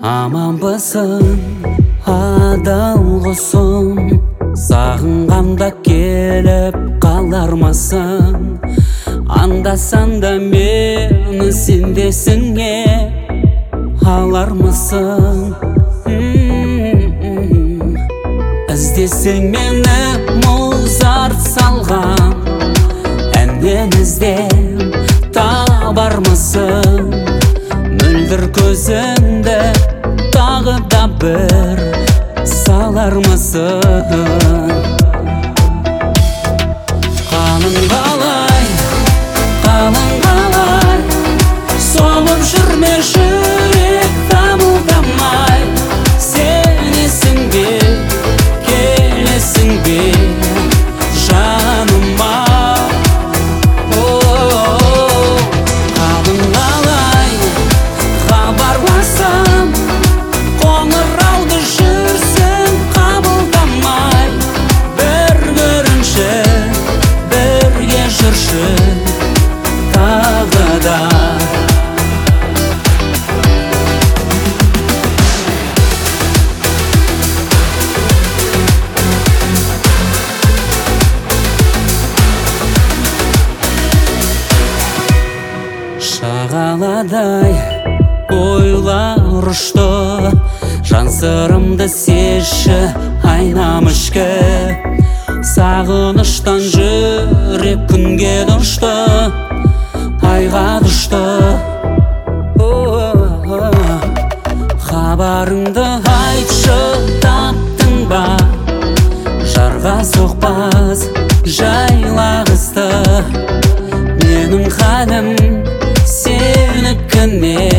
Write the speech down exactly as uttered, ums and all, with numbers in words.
Аманбысың адал құсым, сағынғанда келіп қалармысың? Анда-санда мені сендесіңе алармысың? Іздесең мені мұзарт салған әннен іздеп табармысың? Мөлдір көзіңді тағы да бір салармысың? Қалың қалай, қалың қалай, солып жүрме жүрек дамылдамай. Сенесің бе, келесің бе жаныма? Қалың қалай, хабарласам, қоңырауды жүрсің қабылдамай. Бір көрінші, бірге жүрші тағы да. Шағаладай ойлар ұшты, жан сырымды сезші айнам ішкі. Сағыныштан жүрек күнге ұшты, айға düşті. Хабарыңды айтшы, таптың ба? Жарға соқпас жайлағысты. Менің хәлім сенікіне